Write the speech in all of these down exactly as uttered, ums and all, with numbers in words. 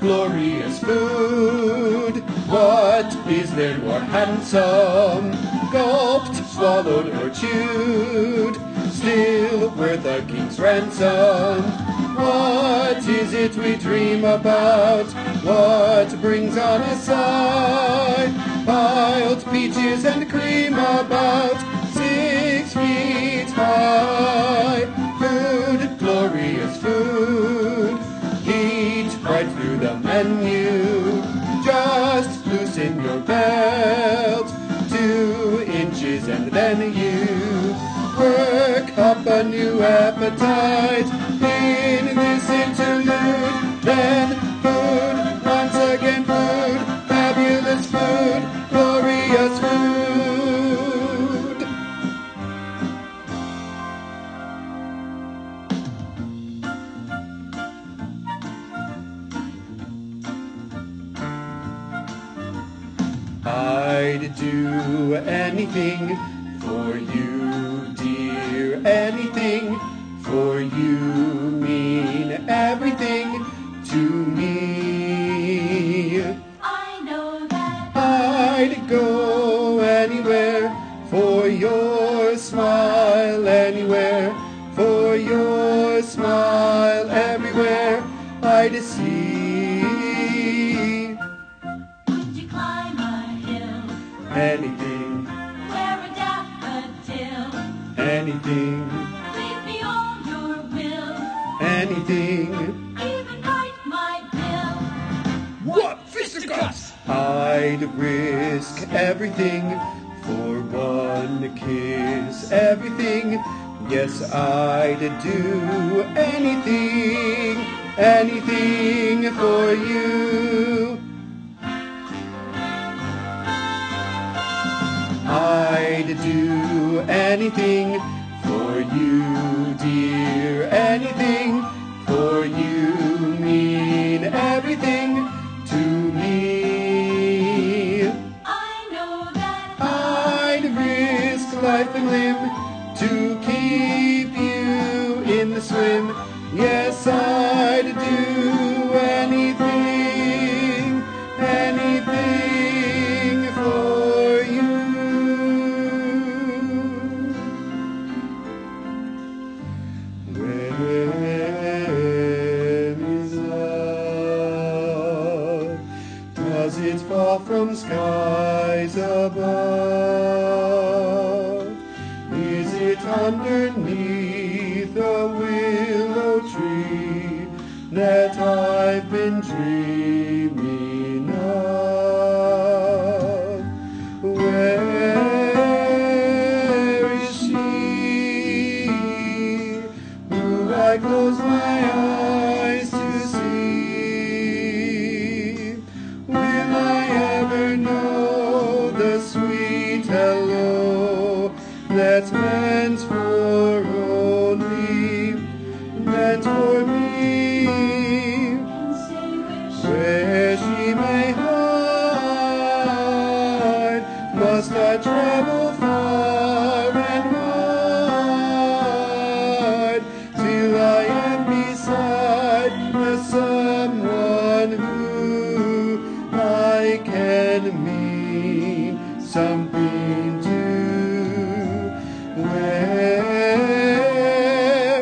glorious food. What is there more handsome, gulped, swallowed, or chewed, still worth a king's ransom? What is it we dream about? What brings on a sigh? Piled peaches and cream about six feet high. Food, glorious food, heat right through the menu. Just loosen your belt, two inches, and then you work up a new appetite in this interlude. Then food, once again food, fabulous food, glorious food. I'd do anything for you, dear, anything for you, mean everything to me. I know that I'd go anywhere for your smile, anywhere for your smile, everywhere I'd see. would you climb a hill, Anything, wear a daffodil, anything, leave me all your will, anything. even bite my bill. What fisticuffs? I'd risk everything for one kiss, everything. Yes, I'd do anything, anything for you. I'd do anything for you, dear, anything for you, mean everything to me. I know that I'd risk life and limb to keep you in the swim. Yes, I'd do anything, anything for you. Where is love? Does it fall from skies above? Is it underneath a willow tree that I've been dreaming of? Where is she who I close my eyes to see? Will I ever know the sweet hello that's meant for only, meant for me? Where she may hide, must I travel far and wide till I am beside the someone who I can mean something to? Where,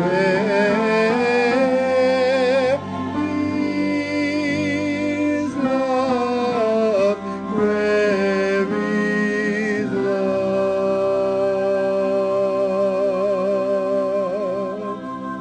where is love? Where is love?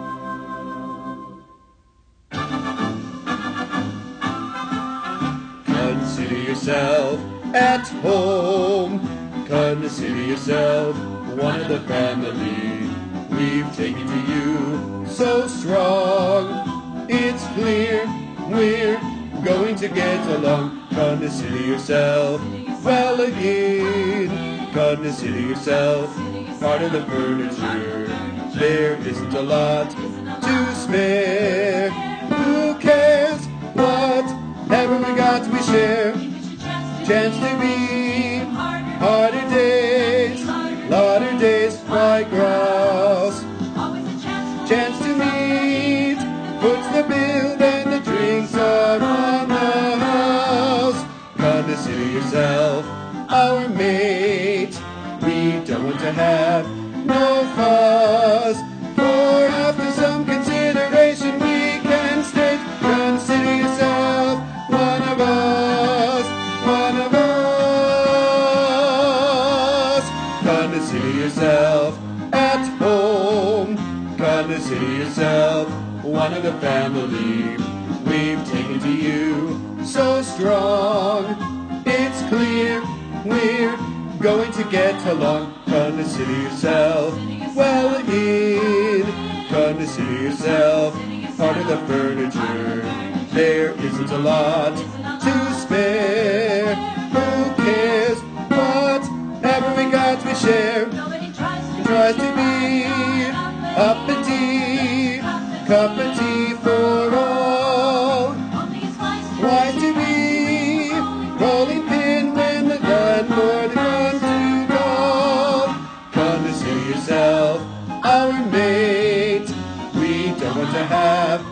Consider yourself at home. Consider yourself one of the family. We've taken to you so strong. It's clear we're going to get along. Consider yourself well again. Consider yourself part of the furniture. There isn't a lot to spare. Who cares? Whatever we got, we share. Chance to be harder days, latter days, white grouse. Chance to meet, puts the bill, then the drinks are on. to have no fuss. For after some consideration we can state, consider yourself one of us, one of us. Consider yourself at home, consider yourself one of the family. We've taken to you so strong, it's clear we're going to get along. Consider yourself well in, consider yourself part of the furniture. There isn't a lot to spare. Who cares? Whatever we got we share. Nobody tries to, Tries to be uppity, cup of tea for all. only it's wise to Why to be rolling pin when the landlord comes to call? Consider yourself our mate. We don't want to have